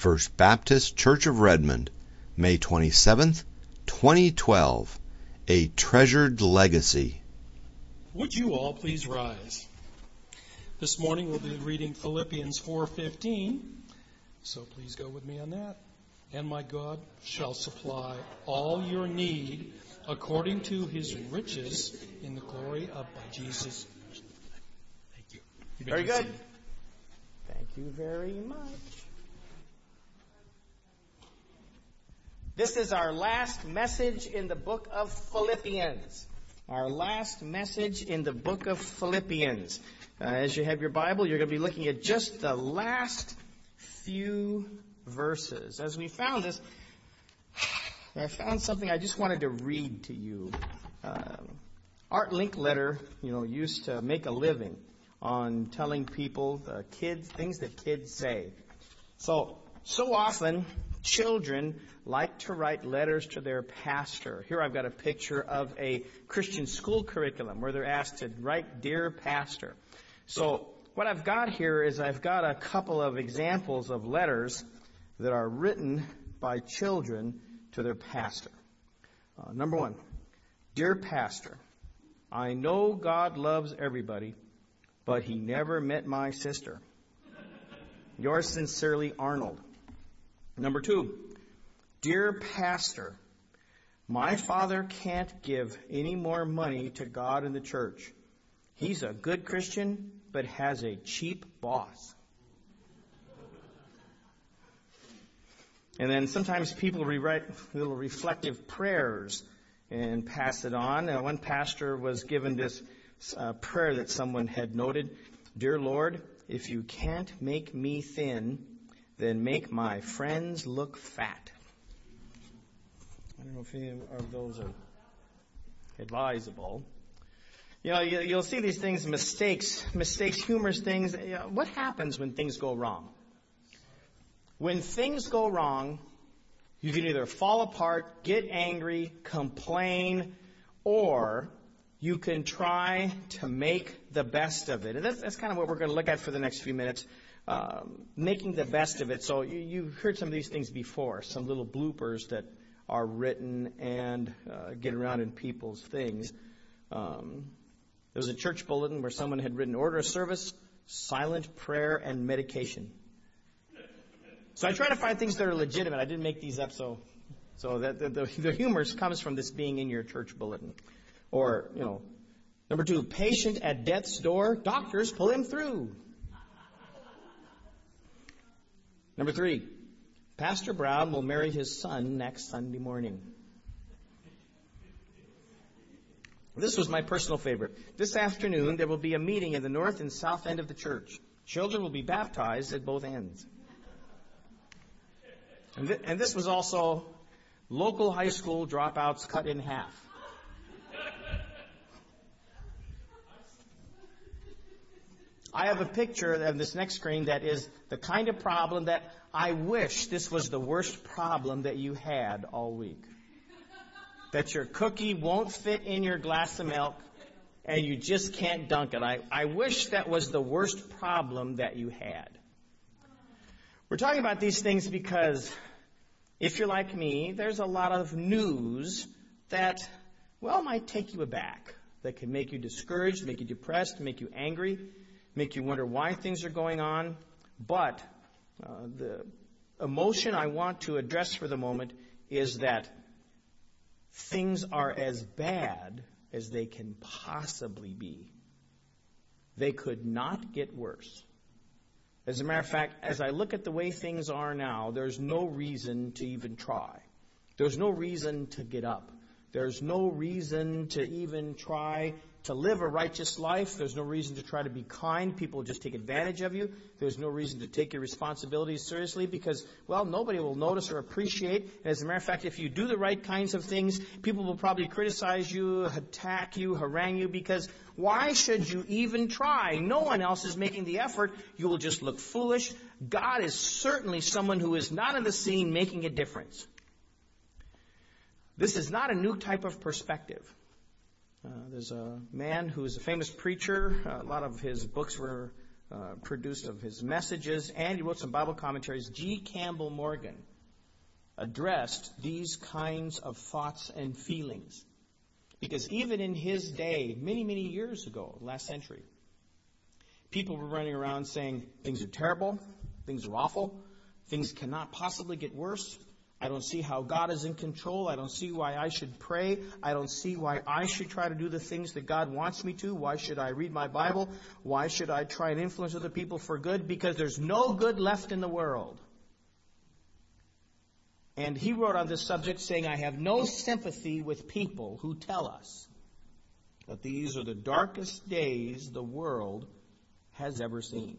First Baptist Church of Redmond, May 27th, 2012. A Treasured Legacy. Would you all please rise? This morning we'll be reading Philippians 4:15, so please go with me on that. And my God shall supply all your need according to his riches in the glory of Jesus. Thank you. Very good. Thank you very much. This is our last message in the book of Philippians. Our last message in the book of Philippians. As you have your Bible, you're going to be looking at just the last few verses. As we found this, I found something I just wanted to read to you. Art Linkletter, used to make a living on telling people things that kids say. So often, children like to write letters to their pastor. Here I've got a picture of a Christian school curriculum where they're asked to write, "Dear Pastor." So what I've got here is I've got a couple of examples of letters that are written by children to their pastor. Number one, "Dear Pastor, I know God loves everybody, but he never met my sister. Yours sincerely, Arnold." Number two, "Dear Pastor, my father can't give any more money to God and the church. He's a good Christian, but has a cheap boss." And then sometimes people rewrite little reflective prayers and pass it on. One pastor was given this prayer that someone had noted. "Dear Lord, if you can't make me thin, then make my friends look fat." I don't know if any of those are advisable. You'll see these things, mistakes, humorous things. What happens when things go wrong? When things go wrong, you can either fall apart, get angry, complain, or you can try to make the best of it. And that's kind of what we're going to look at for the next few minutes, making the best of it. So you've heard some of these things before, some little bloopers that are written and get around in people's things. There was a church bulletin where someone had written order of service, silent prayer, and medication. So I try to find things that are legitimate. I didn't make these up, so that the humor comes from this being in your church bulletin. Or, number two, patient at death's door, doctors pull him through. Number three, Pastor Brown will marry his son next Sunday morning. This was my personal favorite. This afternoon, there will be a meeting in the north and south end of the church. Children will be baptized at both ends. And this was also local high school dropouts cut in half. I have a picture of this next screen that is the kind of problem that I wish this was the worst problem that you had all week. That your cookie won't fit in your glass of milk and you just can't dunk it. I wish that was the worst problem that you had. We're talking about these things because if you're like me, there's a lot of news that, might take you aback. That can make you discouraged, make you depressed, make you angry, make you wonder why things are going on. But the emotion I want to address for the moment is that things are as bad as they can possibly be. They could not get worse. As a matter of fact, as I look at the way things are now, there's no reason to even try. There's no reason to get up. There's no reason to even try to live a righteous life. There's no reason to try to be kind. People will just take advantage of you. There's no reason to take your responsibilities seriously because, nobody will notice or appreciate. And as a matter of fact, if you do the right kinds of things, people will probably criticize you, attack you, harangue you because why should you even try? No one else is making the effort. You will just look foolish. God is certainly someone who is not in the scene making a difference. This is not a new type of perspective. There's a man who's a famous preacher. A lot of his books were produced of his messages, and he wrote some Bible commentaries. G. Campbell Morgan addressed these kinds of thoughts and feelings. Because even in his day, many, many years ago, last century, people were running around saying, things are terrible, things are awful, things cannot possibly get worse. I don't see how God is in control. I don't see why I should pray. I don't see why I should try to do the things that God wants me to. Why should I read my Bible? Why should I try and influence other people for good? Because there's no good left in the world. And he wrote on this subject saying, I have no sympathy with people who tell us that these are the darkest days the world has ever seen.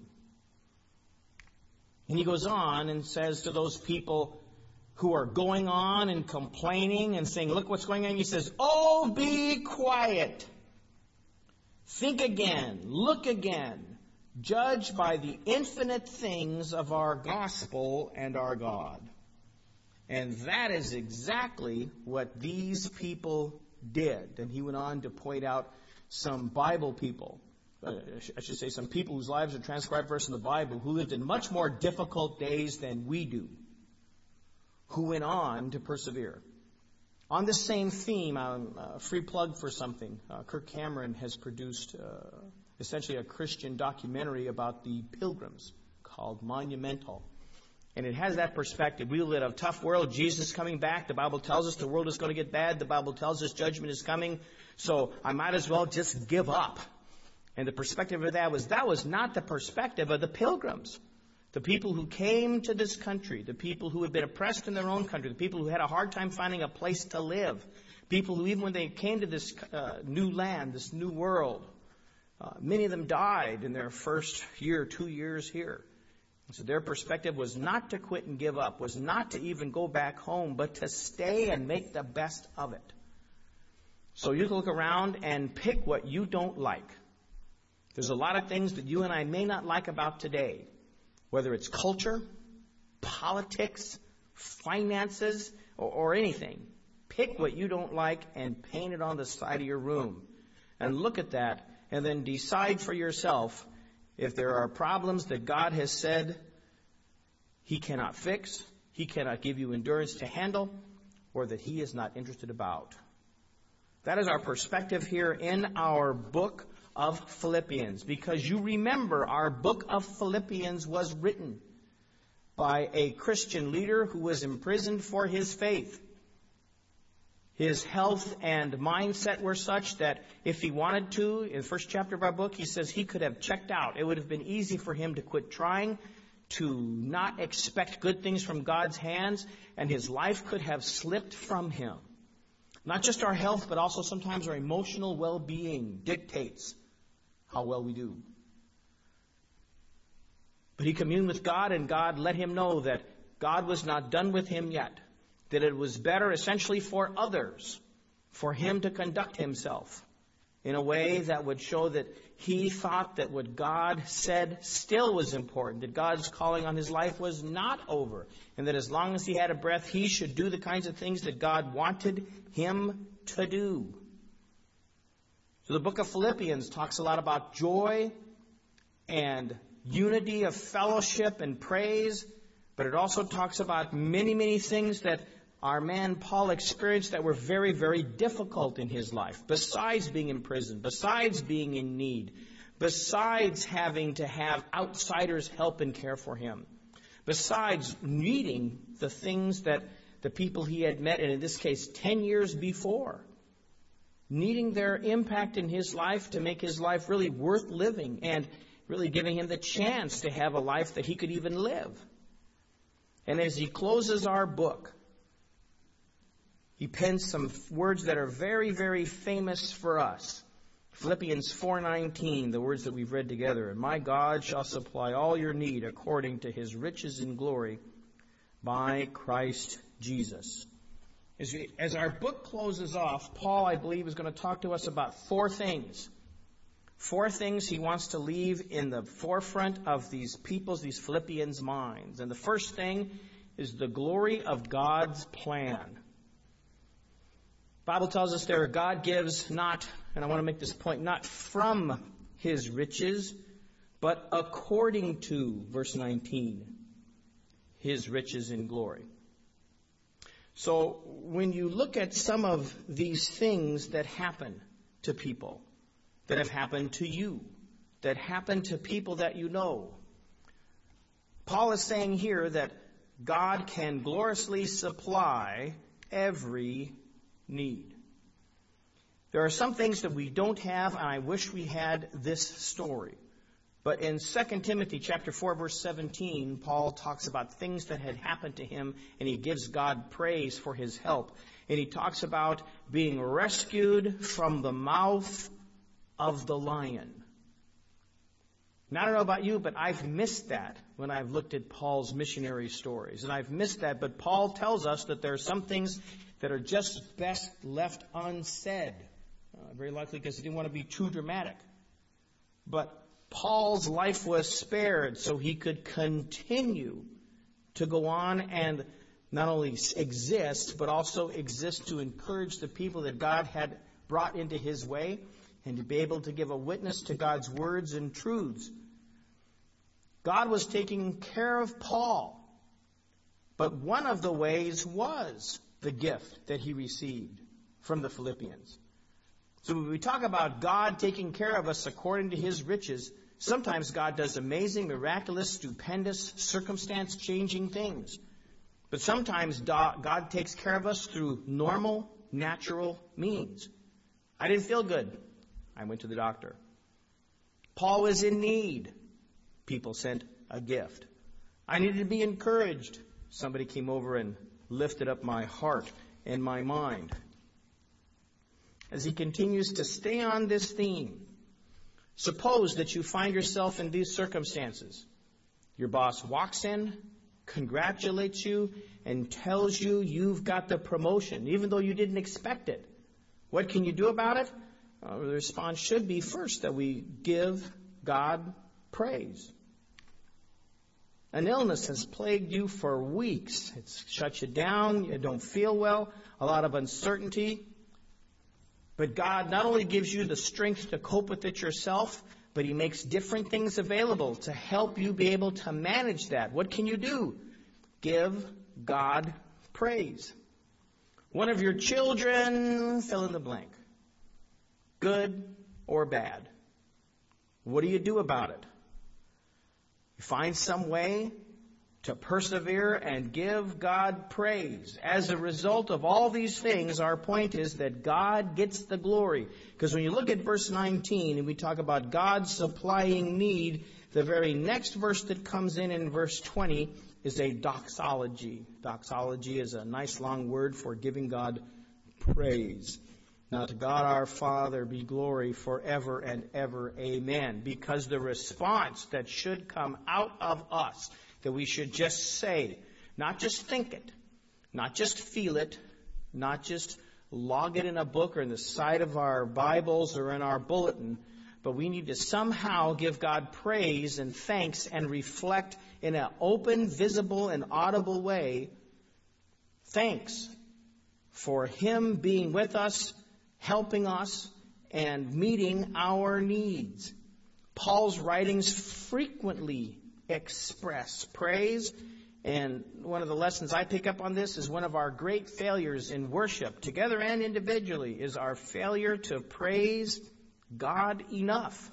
And he goes on and says to those people who are going on and complaining and saying, look what's going on. He says, oh, be quiet. Think again. Look again. Judge by the infinite things of our gospel and our God. And that is exactly what these people did. And he went on to point out some Bible people. I should say some people whose lives are transcribed for us in the Bible who lived in much more difficult days than we do, who went on to persevere. On this same theme, a free plug for something. Kirk Cameron has produced essentially a Christian documentary about the Pilgrims called Monumental. And it has that perspective. We live in a tough world. Jesus is coming back. The Bible tells us the world is going to get bad. The Bible tells us judgment is coming. So I might as well just give up. And the perspective of that was not the perspective of the Pilgrims. The people who came to this country, the people who had been oppressed in their own country, the people who had a hard time finding a place to live, people who even when they came to this new land, this new world, many of them died in their first year, 2 years here. So their perspective was not to quit and give up, was not to even go back home, but to stay and make the best of it. So you can look around and pick what you don't like. There's a lot of things that you and I may not like about today, whether it's culture, politics, finances, or anything. Pick what you don't like and paint it on the side of your room. And look at that and then decide for yourself if there are problems that God has said He cannot fix, He cannot give you endurance to handle, or that He is not interested about. That is our perspective here in our book of Philippians. Because you remember our book of Philippians was written by a Christian leader who was imprisoned for his faith. His health and mindset were such that if he wanted to, in the first chapter of our book, he says he could have checked out. It would have been easy for him to quit trying, to not expect good things from God's hands, and his life could have slipped from him. Not just our health, but also sometimes our emotional well-being dictates how well we do. But he communed with God, and God let him know that God was not done with him yet. That it was better essentially for others, for him to conduct himself in a way that would show that he thought that what God said still was important, that God's calling on his life was not over, and that as long as he had a breath, he should do the kinds of things that God wanted him to do. So the book of Philippians talks a lot about joy and unity of fellowship and praise, but it also talks about many, many things that our man Paul experienced that were very, very difficult in his life. Besides being in prison, besides being in need, besides having to have outsiders help and care for him, besides needing the things that the people he had met, and in this case 10 years before, needing their impact in his life to make his life really worth living and really giving him the chance to have a life that he could even live. And as he closes our book, he pens some words that are very, very famous for us. Philippians 4:19, the words that we've read together. And my God shall supply all your need according to his riches in glory by Christ Jesus. As our book closes off, Paul, I believe, is going to talk to us about four things. Four things he wants to leave in the forefront of these people's, these Philippians' minds. And the first thing is the glory of God's plan. The Bible tells us there God gives not, and I want to make this point, not from his riches, but according to, verse 19, his riches in glory. So when you look at some of these things that happen to people, that have happened to you, that happen to people that you know, Paul is saying here that God can gloriously supply every need. There are some things that we don't have, and I wish we had this story. But in 2 Timothy chapter 4, verse 17, Paul talks about things that had happened to him, and he gives God praise for his help. And he talks about being rescued from the mouth of the lion. Now, I don't know about you, but I've missed that when I've looked at Paul's missionary stories. And I've missed that, but Paul tells us that there are some things that are just best left unsaid. Very likely because he didn't want to be too dramatic. But Paul's life was spared so he could continue to go on and not only exist, but also exist to encourage the people that God had brought into his way and to be able to give a witness to God's words and truths. God was taking care of Paul, but one of the ways was the gift that he received from the Philippians. So when we talk about God taking care of us according to his riches, sometimes God does amazing, miraculous, stupendous, circumstance-changing things. But sometimes God takes care of us through normal, natural means. I didn't feel good. I went to the doctor. Paul was in need. People sent a gift. I needed to be encouraged. Somebody came over and lifted up my heart and my mind. As he continues to stay on this theme, suppose that you find yourself in these circumstances. Your boss walks in, congratulates you, and tells you you've got the promotion, even though you didn't expect it. What can you do about it? The response should be first that we give God praise. An illness has plagued you for weeks. It's shut you down. You don't feel well. A lot of uncertainty. But God not only gives you the strength to cope with it yourself, but he makes different things available to help you be able to manage that. What can you do? Give God praise. One of your children, fill in the blank. Good or bad. What do you do about it? You find some way to persevere and give God praise. As a result of all these things, our point is that God gets the glory. Because when you look at verse 19 and we talk about God supplying need, the very next verse that comes in verse 20 is a doxology. Doxology is a nice long word for giving God praise. Now to God our Father be glory forever and ever. Amen. Because the response that should come out of us, that we should just say, not just think it, not just feel it, not just log it in a book or in the side of our Bibles or in our bulletin, but we need to somehow give God praise and thanks and reflect in an open, visible, and audible way thanks for him being with us, helping us, and meeting our needs. Paul's writings frequently express praise, and one of the lessons I pick up on this is one of our great failures in worship, together and individually, is our failure to praise God enough.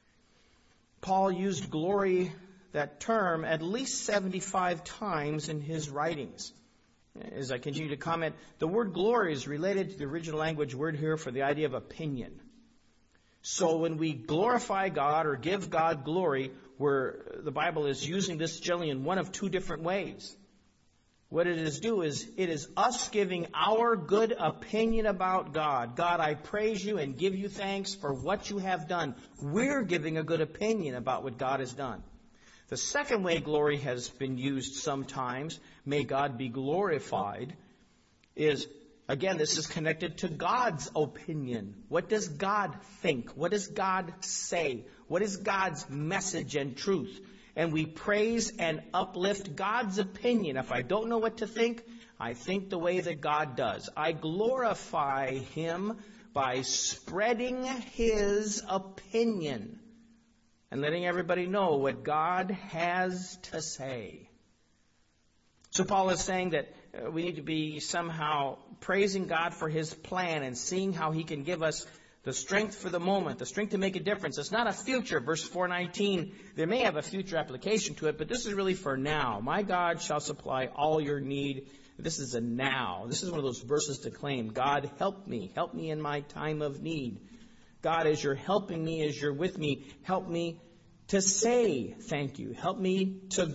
Paul used glory, that term, at least 75 times in his writings. As I continue to comment, the word glory is related to the original language word here for the idea of opinion. So when we glorify God or give God glory, where the Bible is using this generally in one of two different ways. What it is us giving our good opinion about God. God, I praise you and give you thanks for what you have done. We're giving a good opinion about what God has done. The second way glory has been used sometimes, may God be glorified, is, again, this is connected to God's opinion. What does God think? What does God say? What is God's message and truth? And we praise and uplift God's opinion. If I don't know what to think, I think the way that God does. I glorify him by spreading his opinion and letting everybody know what God has to say. So Paul is saying that we need to be somehow praising God for His plan and seeing how He can give us the strength for the moment, the strength to make a difference. It's not a future. Verse 4:19, there may have a future application to it, but this is really for now. My God shall supply all your need. This is a now. This is one of those verses to claim. God, help me. Help me in my time of need. God, as you're helping me, as you're with me, help me to say thank you. Help me to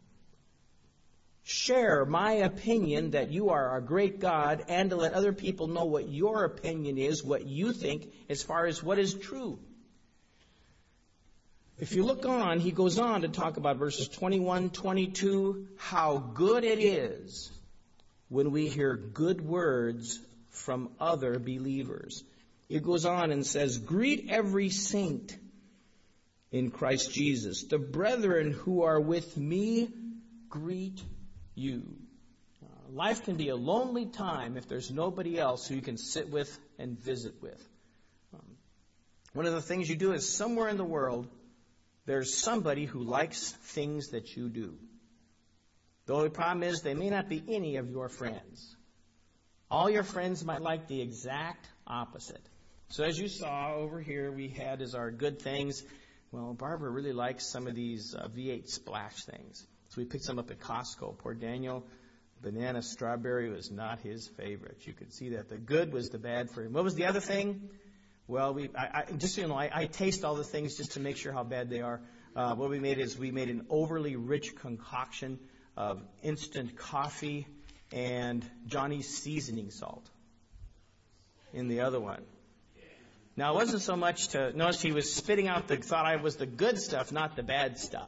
share my opinion that you are a great God, and to let other people know what your opinion is, what you think, as far as what is true. If you look on, he goes on to talk about verses 21, 22, how good it is when we hear good words from other believers. It goes on and says, greet every saint in Christ Jesus. The brethren who are with me greet you. Life can be a lonely time if there's nobody else who you can sit with and visit with. One of the things you do is somewhere in the world, there's somebody who likes things that you do. The only problem is they may not be any of your friends. All your friends might like the exact opposite. So as you saw over here, we had as our good things, well, Barbara really likes some of these V8 splash things. So we picked some up at Costco. Poor Daniel, banana strawberry was not his favorite. You could see that. The good was the bad for him. What was the other thing? Well, just so you know, I taste all the things just to make sure how bad they are. What we made is we made an overly rich concoction of instant coffee and Johnny's seasoning salt in the other one. Now, it wasn't so much to notice he was spitting out thought I was the good stuff, not the bad stuff.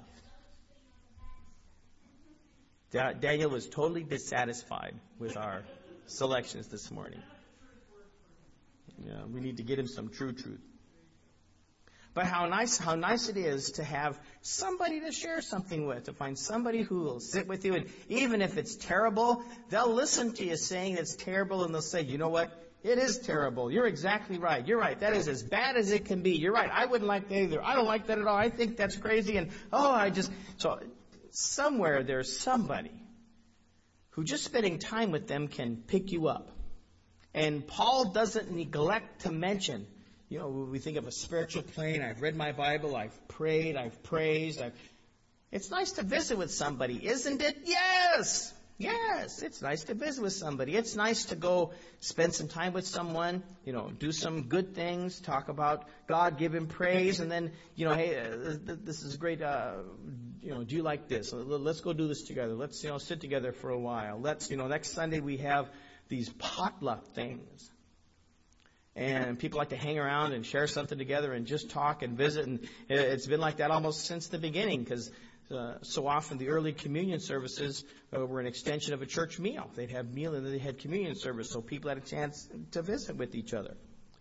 Daniel was totally dissatisfied with our selections this morning. Yeah, we need to get him some true truth. But how nice it is to have somebody to share something with, to find somebody who will sit with you, and even if it's terrible, they'll listen to you saying it's terrible, and they'll say, you know what? It is terrible. You're exactly right. You're right. That is as bad as it can be. You're right. I wouldn't like that either. I don't like that at all. I think that's crazy. And, so somewhere there's somebody who just spending time with them can pick you up. And Paul doesn't neglect to mention, we think of a spiritual plane. I've read my Bible. I've prayed. I've praised. It's nice to visit with somebody, isn't it? Yes. Yes, it's nice to visit with somebody. It's nice to go spend some time with someone, do some good things, talk about God, give Him praise, and then, hey, this is great. Do you like this? Let's go do this together. Let's, sit together for a while. Let's, next Sunday we have these potluck things. And people like to hang around and share something together and just talk and visit. And it's been like that almost since the beginning, because so often the early communion services were an extension of a church meal. They'd have meal and then they had communion service, so people had a chance to visit with each other.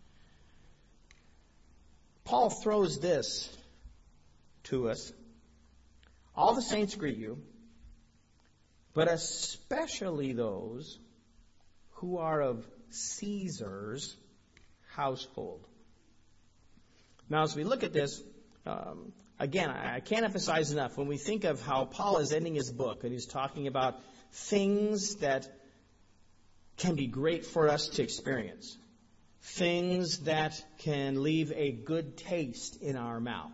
Paul throws this to us. All the saints greet you, but especially those who are of Caesar's household. Now, as we look at this, again, I can't emphasize enough, when we think of how Paul is ending his book, and he's talking about things that can be great for us to experience, things that can leave a good taste in our mouth.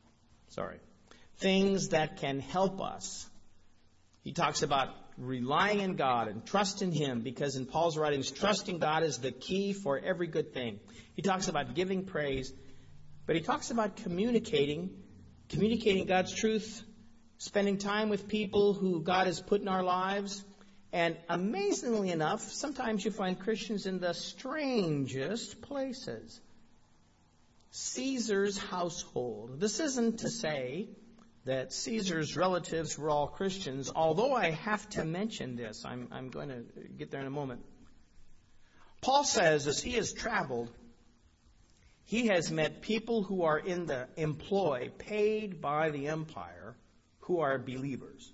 Things that can help us. He talks about relying on God and trusting Him, because in Paul's writings, trusting God is the key for every good thing. He talks about giving praise, but he talks about communicating God's truth, spending time with people who God has put in our lives. And amazingly enough, sometimes you find Christians in the strangest places. Caesar's household. This isn't to say that Caesar's relatives were all Christians, although I have to mention this. I'm going to get there in a moment. Paul says, as he has traveled, he has met people who are in the employ, paid by the empire, who are believers.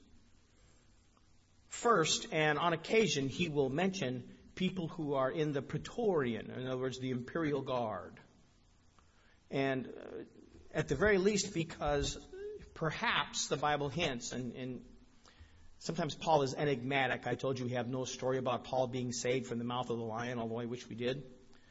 First, and on occasion, he will mention people who are in the Praetorian, in other words, the imperial guard. And at the very least because perhaps the Bible hints, and sometimes Paul is enigmatic. I told you we have no story about Paul being saved from the mouth of the lion, although I wish we did.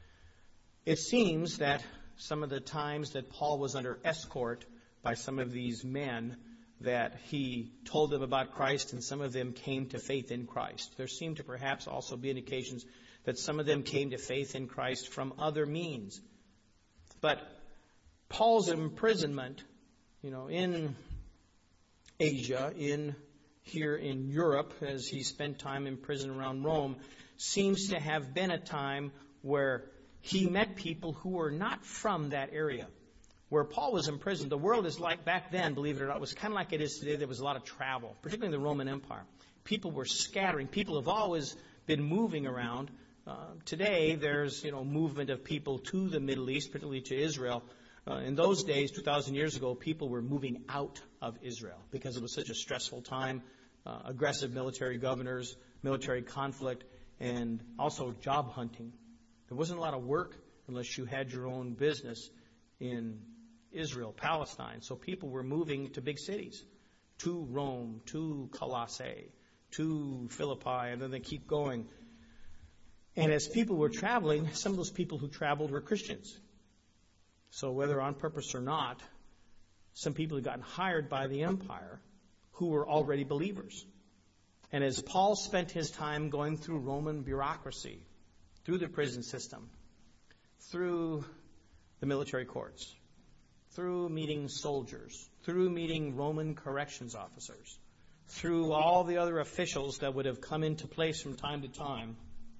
It seems that some of the times that Paul was under escort by some of these men, that he told them about Christ, and some of them came to faith in Christ. There seem to perhaps also be indications that some of them came to faith in Christ from other means. But Paul's imprisonment, in Asia, here in Europe, as he spent time in prison around Rome, seems to have been a time where he met people who were not from that area. Where Paul was imprisoned, the world is like back then, believe it or not, it was kind of like it is today. There was a lot of travel, particularly in the Roman Empire. People were scattering. People have always been moving around. Today, there's movement of people to the Middle East, particularly to Israel. In those days, 2,000 years ago, people were moving out of Israel because it was such a stressful time. Aggressive military governors, military conflict, and also job hunting. There wasn't a lot of work unless you had your own business in Israel, Palestine. So people were moving to big cities, to Rome, to Colossae, to Philippi, and then they keep going. And as people were traveling, some of those people who traveled were Christians. So whether on purpose or not, some people had gotten hired by the empire who were already believers. And as Paul spent his time going through Roman bureaucracy, through the prison system, through the military courts, through meeting soldiers, through meeting Roman corrections officers, through all the other officials that would have come into place from time to time.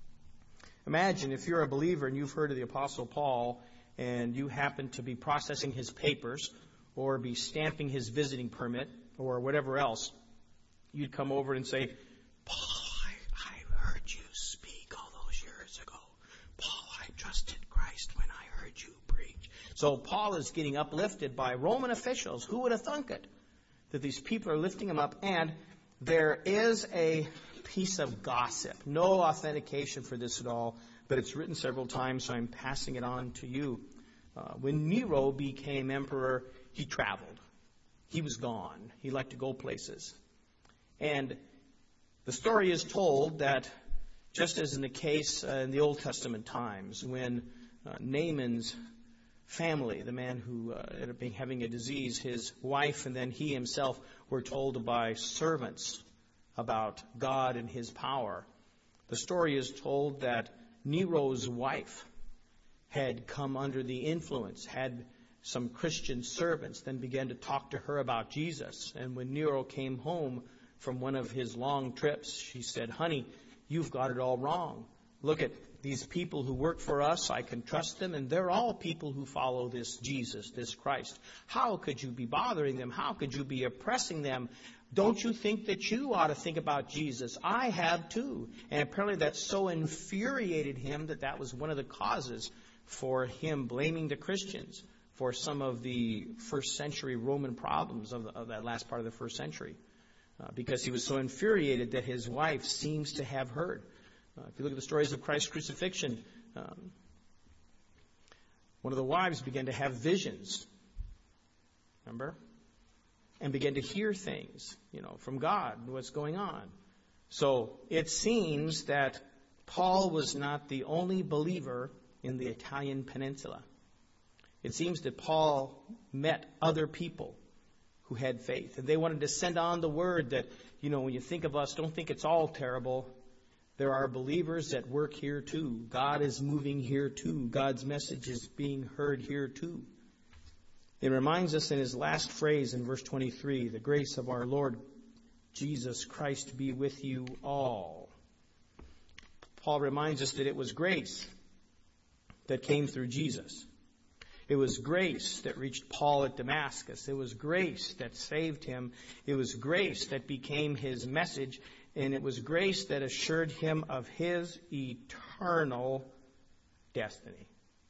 Imagine if you're a believer and you've heard of the Apostle Paul and you happen to be processing his papers or be stamping his visiting permit or whatever else, you'd come over and say, Paul, I heard you speak all those years ago. Paul, I trusted Christ when I heard you preach. So Paul is getting uplifted by Roman officials. Who would have thunk it? That these people are lifting him up. And there is a piece of gossip. No authentication for this at all, but it's written several times, so I'm passing it on to you. When Nero became emperor, he traveled. He was gone. He liked to go places. And the story is told that, just as in the case in the Old Testament times, when Naaman's family, the man who ended up having a disease, his wife and then he himself were told by servants about God and his power. The story is told that Nero's wife had come under the influence, had some Christian servants, then began to talk to her about Jesus. And when Nero came home from one of his long trips, she said, honey, you've got it all wrong. Look at these people who work for us. I can trust them, and they're all people who follow this Jesus, this Christ. How could you be bothering them? How could you be oppressing them? Don't you think that you ought to think about Jesus? I have too. And apparently that so infuriated him that was one of the causes for him blaming the Christians for some of the first century Roman problems of that last part of the first century. Because he was so infuriated that his wife seems to have heard. If you look at the stories of Christ's crucifixion, one of the wives began to have visions. Remember? And began to hear things, from God, what's going on. So it seems that Paul was not the only believer in the Italian peninsula. It seems that Paul met other people who had faith. And they wanted to send on the word that, when you think of us, don't think it's all terrible. There are believers that work here too. God is moving here too. God's message is being heard here too. It reminds us in his last phrase in verse 23, the grace of our Lord Jesus Christ be with you all. Paul reminds us that it was grace that came through Jesus. It was grace that reached Paul at Damascus. It was grace that saved him. It was grace that became his message. And it was grace that assured him of his eternal destiny.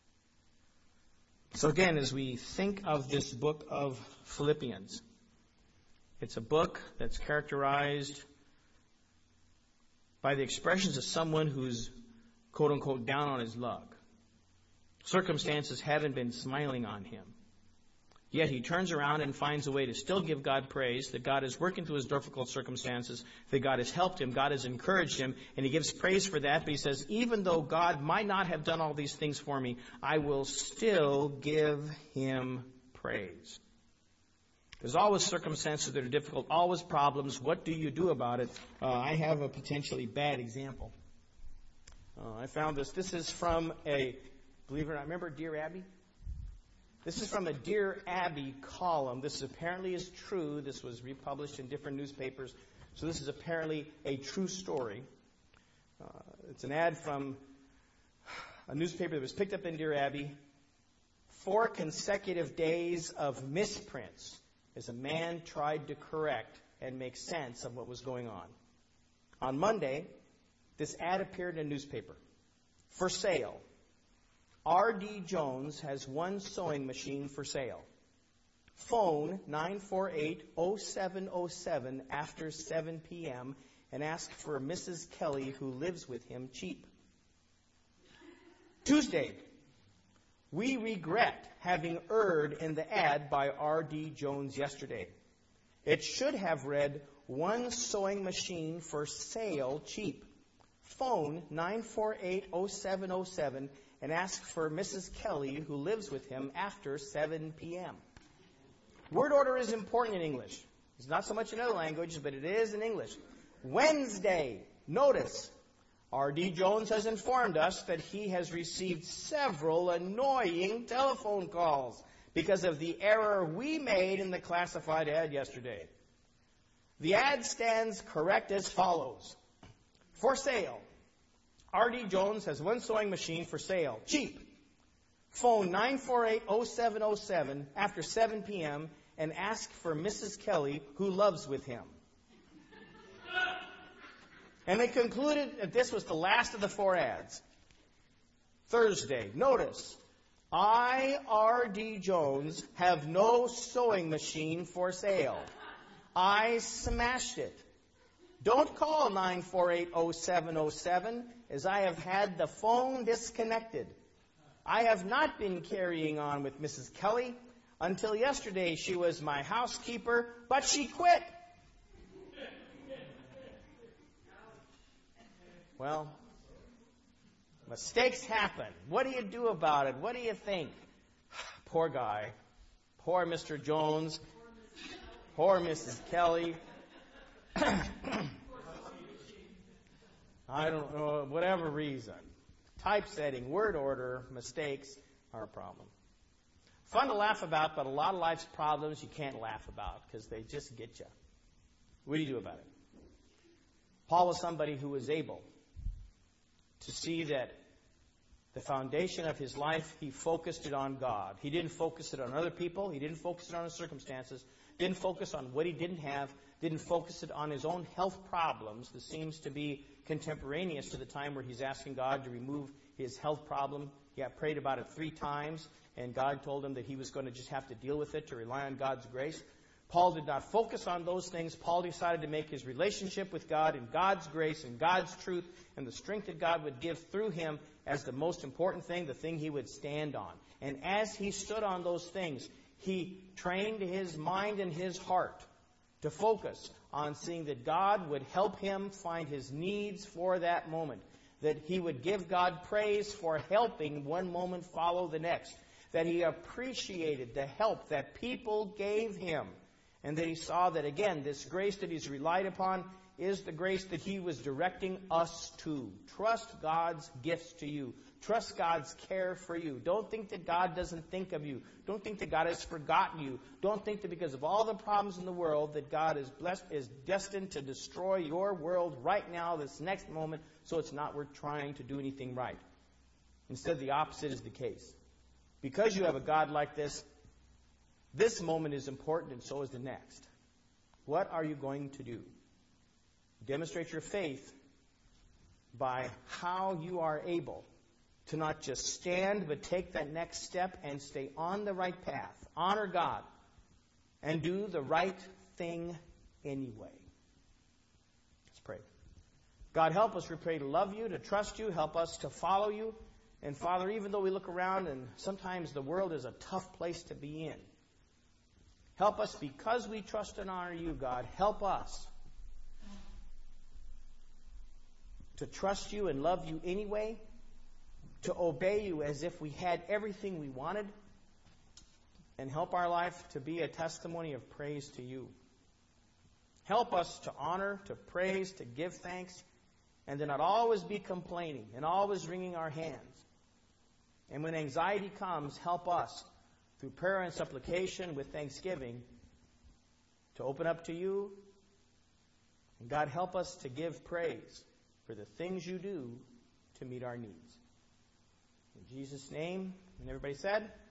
So again, as we think of this book of Philippians, it's a book that's characterized by the expressions of someone who's, quote unquote, down on his luck. Circumstances haven't been smiling on him. Yet he turns around and finds a way to still give God praise, that God is working through his difficult circumstances, that God has helped him, God has encouraged him, and he gives praise for that. But he says, even though God might not have done all these things for me, I will still give him praise. There's always circumstances that are difficult, always problems. What do you do about it? I have a potentially bad example. I found this. This is from believe it or not, remember Dear Abby? This is from a Dear Abby column. This apparently is true. This was republished in different newspapers. So this is apparently a true story. It's an ad from a newspaper that was picked up in Dear Abby. 4 consecutive days of misprints as a man tried to correct and make sense of what was going on. On Monday, this ad appeared in a newspaper. For sale. R.D. Jones has one sewing machine for sale. Phone 948-0707 after 7 p.m. and ask for Mrs. Kelly, who lives with him, cheap. Tuesday, we regret having erred in the ad by R.D. Jones yesterday. It should have read, one sewing machine for sale, cheap. Phone 948-0707 and ask for Mrs. Kelly, who lives with him, after 7 p.m. Word order is important in English. It's not so much in other languages, but it is in English. Wednesday, notice, R.D. Jones has informed us that he has received several annoying telephone calls because of the error we made in the classified ad yesterday. The ad stands correct as follows. For sale. R.D. Jones has one sewing machine for sale. Cheap. Phone 948-0707 after 7 p.m. and ask for Mrs. Kelly, who lives with him. And they concluded that this was the last of the 4 ads. Thursday. Notice, I, R.D. Jones, have no sewing machine for sale. I smashed it. Don't call 948-0707, as I have had the phone disconnected. I have not been carrying on with Mrs. Kelly. Until yesterday, she was my housekeeper, but she quit. Well, mistakes happen. What do you do about it? What do you think? Poor guy. Poor Mr. Jones. Poor Mrs. Kelly. I don't know, whatever reason. Typesetting, word order, mistakes are a problem. Fun to laugh about, but a lot of life's problems you can't laugh about because they just get you. What do you do about it? Paul was somebody who was able to see that the foundation of his life, he focused it on God. He didn't focus it on other people. He didn't focus it on his circumstances. Didn't focus on what he didn't have. Didn't focus it on his own health problems. This seems to be contemporaneous to the time where he's asking God to remove his health problem. He had prayed about it 3 times, and God told him that he was going to just have to deal with it, to rely on God's grace. Paul did not focus on those things. Paul decided to make his relationship with God and God's grace and God's truth and the strength that God would give through him as the most important thing, the thing he would stand on. And as he stood on those things, he trained his mind and his heart to focus on seeing that God would help him find his needs for that moment, that he would give God praise for helping one moment follow the next, that he appreciated the help that people gave him, and that he saw that, again, this grace that he's relied upon is the grace that he was directing us to. Trust God's gifts to you. Trust God's care for you. Don't think that God doesn't think of you. Don't think that God has forgotten you. Don't think that because of all the problems in the world that God is destined to destroy your world right now, this next moment, so it's not worth trying to do anything right. Instead, the opposite is the case. Because you have a God like this moment is important and so is the next. What are you going to do? Demonstrate your faith by how you are able to not just stand, but take that next step and stay on the right path. Honor God and do the right thing anyway. Let's pray. God, help us, we pray, to love you, to trust you. Help us to follow you. And Father, even though we look around and sometimes the world is a tough place to be in, Help us because we trust and honor you, God. Help us to trust you and love you anyway, to obey you as if we had everything we wanted, and help our life to be a testimony of praise to you. Help us to honor, to praise, to give thanks, and to not always be complaining and always wringing our hands. And when anxiety comes, help us, through prayer and supplication with thanksgiving, to open up to you. And God, help us to give praise for the things you do to meet our needs. In Jesus' name, and everybody said,